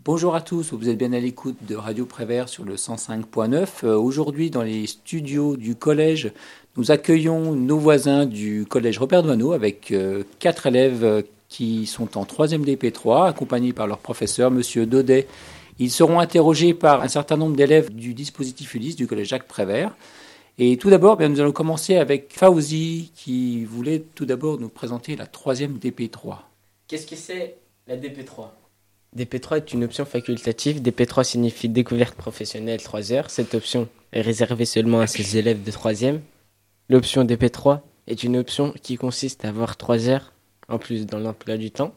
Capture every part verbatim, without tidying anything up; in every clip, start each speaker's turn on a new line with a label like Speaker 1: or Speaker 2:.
Speaker 1: Bonjour à tous, vous êtes bien à l'écoute de Radio Prévert sur le cent cinq point neuf. Euh, aujourd'hui, dans les studios du collège, nous accueillons nos voisins du collège Robert Doisneau avec euh, quatre élèves euh, qui sont en troisième D P trois, accompagnés par leur professeur, Monsieur Daudet. Ils seront interrogés par un certain nombre d'élèves du dispositif Ulysse du collège Jacques Prévert. Et tout d'abord, bien, nous allons commencer avec Fawzi, qui voulait tout d'abord nous présenter la troisième D P trois.
Speaker 2: Qu'est-ce que c'est la D P trois ? D P trois est une option facultative. D P trois signifie découverte professionnelle trois heures. Cette option est réservée seulement à ses élèves de troisième. L'option D P trois est une option qui consiste à avoir trois heures en plus dans l'emploi du temps.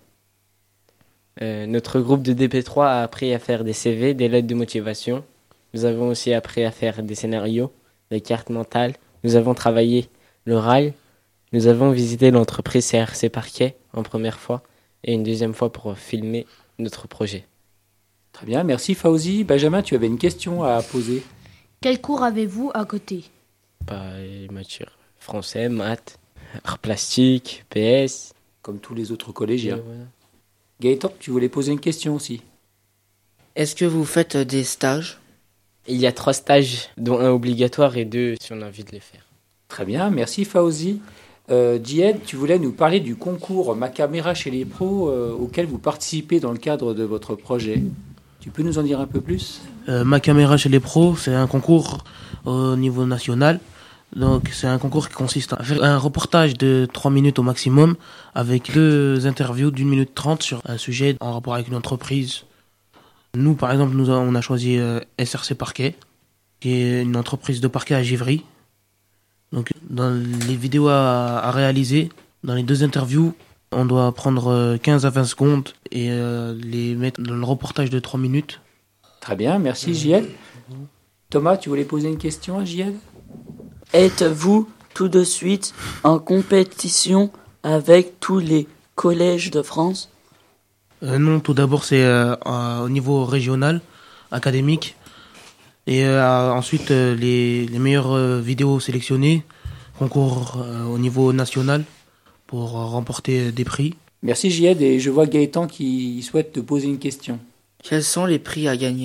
Speaker 2: Euh, notre groupe de D P trois a appris à faire des C V, des lettres de motivation. Nous avons aussi appris à faire des scénarios, des cartes mentales. Nous avons travaillé l'oral. Nous avons visité l'entreprise C R C Parquet en première fois et une deuxième fois pour filmer notre projet.
Speaker 1: Très bien, merci Fawzi. Benjamin, tu avais une question à poser.
Speaker 3: Quel cours avez-vous à côté ?
Speaker 2: Pas les matières français, maths, arts plastiques, P S.
Speaker 1: Comme tous les autres collégiens.
Speaker 2: Et voilà.
Speaker 1: Gaëtan, tu voulais poser une question aussi.
Speaker 4: Est-ce que vous faites des stages ?
Speaker 2: Il y a trois stages, dont un obligatoire et deux si on a envie de les faire.
Speaker 1: Très bien, merci Fawzi. Euh, Djed, tu voulais nous parler du concours Ma Caméra chez les pros euh, auquel vous participez dans le cadre de votre projet. Tu peux nous en dire un peu plus ?
Speaker 5: euh, Ma Caméra chez les pros, c'est un concours au niveau national. Donc c'est un concours qui consiste à faire un reportage de trois minutes au maximum avec deux interviews d'une minute trente sur un sujet en rapport avec une entreprise. Nous, par exemple, nous on a choisi euh, S R C Parquet, qui est une entreprise de parquet à Givry. Donc, dans les vidéos à, à réaliser, dans les deux interviews, on doit prendre quinze à vingt secondes et euh, les mettre dans le reportage de trois minutes.
Speaker 1: Très bien, merci Djed. Thomas, tu voulais poser une question à Djed ?
Speaker 4: Êtes-vous tout de suite en compétition avec tous les collèges de France ?
Speaker 5: euh, Non, tout d'abord c'est euh, euh, au niveau régional, académique. Et euh, ensuite, euh, les, les meilleures euh, vidéos sélectionnées concourent euh, au niveau national pour euh, remporter des prix.
Speaker 1: Merci Djed, et je vois Gaëtan qui souhaite te poser une question.
Speaker 4: Quels sont les prix à gagner ?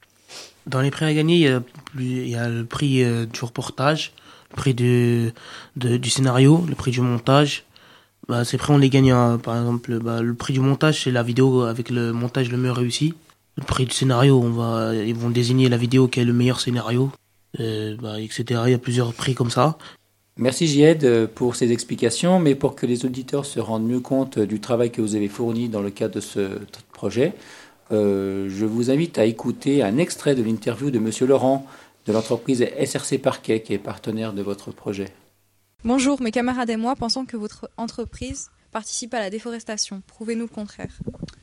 Speaker 5: Dans les prix à gagner, il y a, plus, il y a le prix euh, du reportage, le prix du, de, du scénario, le prix du montage. Bah, ces prix, on les gagne, hein, par exemple, bah, le prix du montage, c'est la vidéo avec le montage le mieux réussi. Le prix du scénario, on va, ils vont désigner la vidéo qui est le meilleur scénario, euh, bah, et cetera. Il y a plusieurs prix comme ça.
Speaker 1: Merci Djed pour ces explications, mais pour que les auditeurs se rendent mieux compte du travail que vous avez fourni dans le cadre de ce projet, euh, je vous invite à écouter un extrait de l'interview de Monsieur Laurent de l'entreprise S R C Parquet, qui est partenaire de votre projet.
Speaker 6: Bonjour, mes camarades et moi pensons que votre entreprise participe à la déforestation. Prouvez-nous le contraire.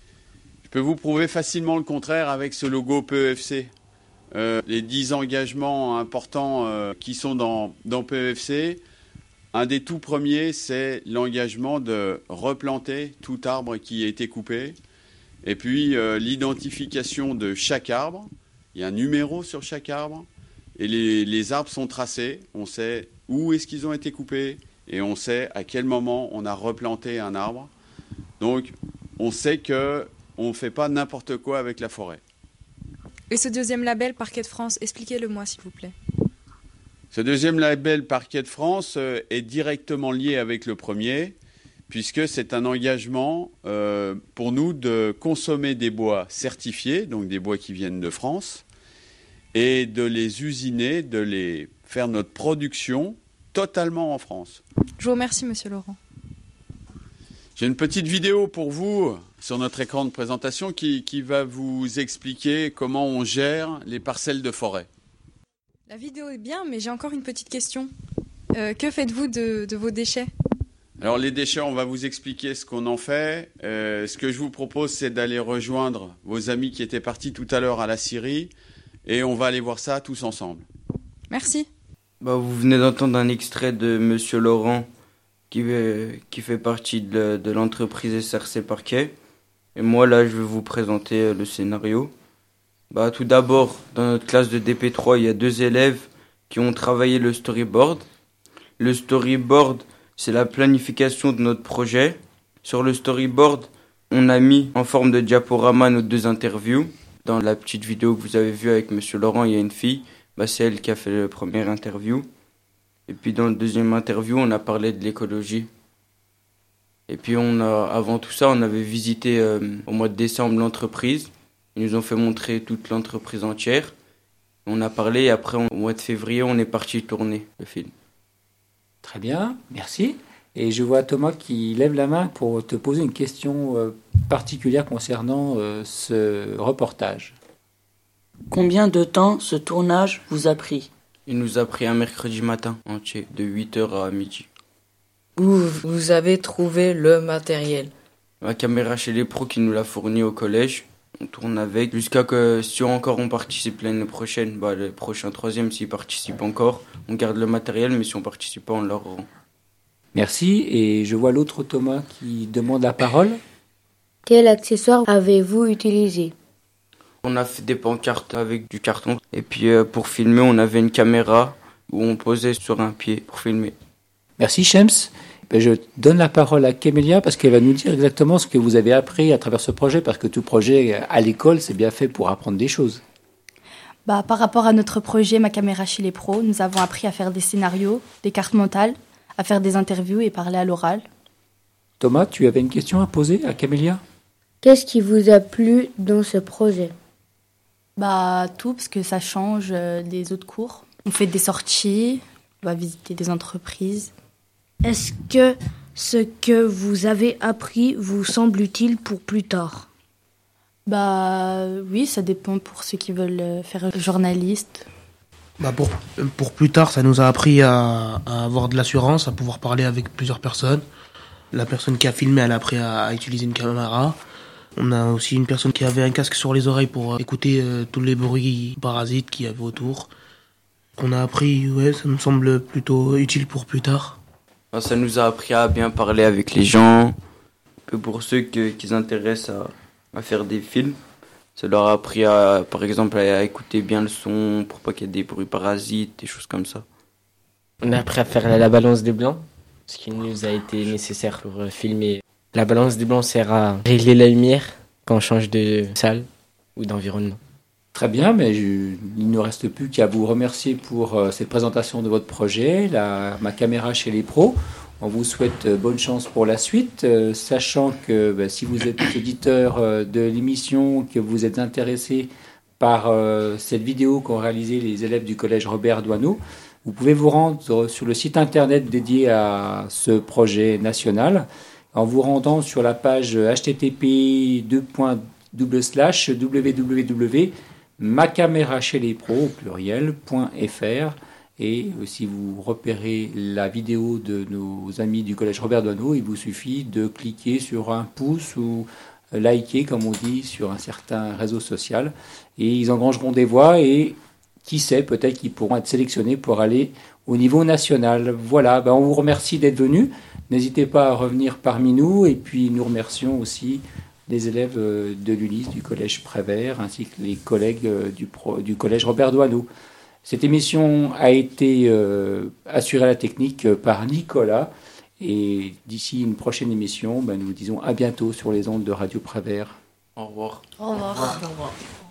Speaker 7: Je peux vous prouver facilement le contraire avec ce logo P E F C. Euh, les dix engagements importants euh, qui sont dans, dans P E F C, un des tout premiers, c'est l'engagement de replanter tout arbre qui a été coupé. Et puis euh, l'identification de chaque arbre. Il y a un numéro sur chaque arbre. Et les, les arbres sont tracés. On sait où est-ce qu'ils ont été coupés. Et on sait à quel moment on a replanté un arbre. Donc on sait que on ne fait pas n'importe quoi avec la forêt.
Speaker 6: Et ce deuxième label Parquet de France, expliquez-le-moi s'il vous plaît.
Speaker 7: Ce deuxième label Parquet de France euh, est directement lié avec le premier, puisque c'est un engagement euh, pour nous de consommer des bois certifiés, donc des bois qui viennent de France, et de les usiner, de les faire notre production totalement en France.
Speaker 6: Je vous remercie, monsieur Laurent.
Speaker 7: J'ai une petite vidéo pour vous sur notre écran de présentation qui, qui va vous expliquer comment on gère les parcelles de forêt.
Speaker 6: La vidéo est bien, mais j'ai encore une petite question. Euh, que faites-vous de, de vos déchets ?
Speaker 7: Alors les déchets, on va vous expliquer ce qu'on en fait. Euh, ce que je vous propose, c'est d'aller rejoindre vos amis qui étaient partis tout à l'heure à la Syrie et on va aller voir ça tous ensemble.
Speaker 6: Merci.
Speaker 8: Bah, vous venez d'entendre un extrait de Monsieur Laurent qui, euh, qui fait partie de, de l'entreprise S R C Parquet. Et moi, là, je vais vous présenter euh, le scénario. Bah, tout d'abord, dans notre classe de D P trois, il y a deux élèves qui ont travaillé le storyboard. Le storyboard, c'est la planification de notre projet. Sur le storyboard, On a mis en forme de diaporama nos deux interviews. Dans la petite vidéo que vous avez vue avec Monsieur Laurent, il y a une fille. Bah, c'est elle qui a fait la première interview. Et puis dans la deuxième interview, on a parlé de l'écologie. Et puis on a, avant tout ça, on avait visité euh, au mois de décembre l'entreprise. Ils nous ont fait montrer toute l'entreprise entière. On a parlé et après, on, au mois de février, on est parti tourner le film.
Speaker 1: Très bien, merci. Et je vois Thomas qui lève la main pour te poser une question euh, particulière concernant euh, ce reportage.
Speaker 4: Combien de temps ce tournage vous a pris?
Speaker 8: Il nous a pris un mercredi matin entier, de huit heures à midi.
Speaker 9: Où vous avez trouvé le matériel?
Speaker 8: Ma caméra chez les pros qui nous l'a fournie au collège. On tourne avec jusqu'à que si encore on participe l'année prochaine, bah, le prochain troisième s'il participe encore, on garde le matériel, mais si on participe pas, on le rend.
Speaker 1: Merci. Et je vois l'autre Thomas qui demande la parole.
Speaker 3: Quel accessoire avez-vous utilisé?
Speaker 8: On a fait des pancartes avec du carton. Et puis euh, pour filmer, on avait une caméra où on posait sur un pied pour filmer.
Speaker 1: Merci Shems. Ben, je donne la parole à Camélia parce qu'elle va nous dire exactement ce que vous avez appris à travers ce projet, parce que tout projet à l'école, c'est bien fait pour apprendre des choses.
Speaker 10: Bah, par rapport à notre projet Ma caméra chez les pros, nous avons appris à faire des scénarios, des cartes mentales, à faire des interviews et parler à l'oral.
Speaker 1: Thomas, tu avais une question à poser à Camélia?
Speaker 3: Qu'est-ce qui vous a plu dans ce projet?
Speaker 10: Bah, tout, parce que ça change euh, des autres cours. On fait des sorties, on va visiter des entreprises.
Speaker 3: Est-ce que ce que vous avez appris vous semble utile pour plus tard?
Speaker 10: Bah oui, ça dépend pour ceux qui veulent faire journaliste.
Speaker 5: Bah pour, pour plus tard, ça nous a appris à, à avoir de l'assurance, à pouvoir parler avec plusieurs personnes. La personne qui a filmé, elle a appris à, à utiliser une caméra. On a aussi une personne qui avait un casque sur les oreilles pour écouter euh, tous les bruits parasites qu'il y avait autour. On a appris, ouais, ça nous semble plutôt utile pour plus tard.
Speaker 8: Ça nous a appris à bien parler avec les gens. Pour ceux que, qui s'intéressent à, à faire des films, ça leur a appris à, par exemple, à écouter bien le son pour pas qu'il y ait des bruits parasites, des choses comme ça.
Speaker 2: On a appris à faire la, la balance des blancs, ce qui nous a été nécessaire pour euh, filmer. La balance des blancs sert à régler la lumière quand on change de salle ou d'environnement.
Speaker 1: Très bien, mais je, il ne reste plus qu'à vous remercier pour euh, cette présentation de votre projet, la, Ma caméra chez les pros. On vous souhaite euh, bonne chance pour la suite, euh, sachant que bah, si vous êtes auditeur euh, de l'émission, que vous êtes intéressé par euh, cette vidéo qu'ont réalisé les élèves du collège Robert Doisneau, vous pouvez vous rendre sur le site internet dédié à ce projet national en vous rendant sur la page h t t p deux points slash w w w point ma caméra chez les pros au pluriel point f r. Et si vous repérez la vidéo de nos amis du collège Robert Doisneau, il vous suffit de cliquer sur un pouce ou liker, comme on dit, sur un certain réseau social. Et ils engrangeront des voix et qui sait, peut-être qu'ils pourront être sélectionnés pour aller au niveau national. Voilà, ben on vous remercie d'être venus. N'hésitez pas à revenir parmi nous. Et puis nous remercions aussi les élèves de l'Ulysse, du collège Prévert, ainsi que les collègues du, pro, du collège Robert Doisneau. Cette émission a été euh, assurée à la technique par Nicolas. Et d'ici une prochaine émission, ben, nous vous disons à bientôt sur les ondes de Radio Prévert.
Speaker 8: Au revoir.
Speaker 3: Au revoir. Au revoir.